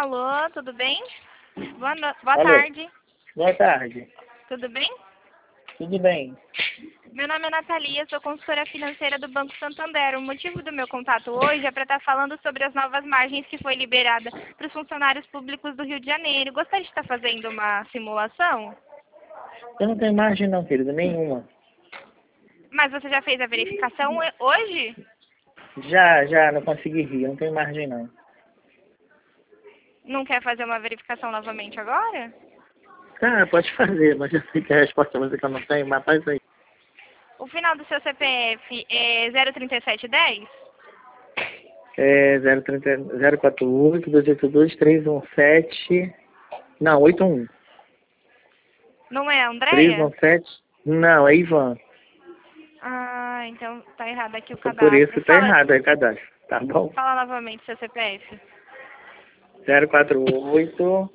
Alô, tudo bem? Boa Alô, tarde. boa tarde. Tudo bem? Tudo bem? Meu nome é Natalia, sou consultora financeira do Banco Santander. O motivo do meu contato hoje é para estar falando sobre as novas margens que foi liberada para os funcionários públicos do Rio de Janeiro. Gostaria de estar fazendo uma simulação? Eu não tenho margem não, querida, nenhuma. Mas você já fez a verificação hoje? Já, não consegui rir, eu não tenho margem não. Não quer fazer uma verificação novamente agora? Tá, pode fazer, mas eu sei que a resposta vai ser que eu não tenho, mas faz aí. O final do seu CPF é 03710? É 048 282 317. Não, 81. Não é, Andréia? 317. Não, é Ivan. Ah, então tá errado aqui o Só por isso cadastro. que tá errado aí o cadastro. Tá bom? Fala novamente seu CPF. 048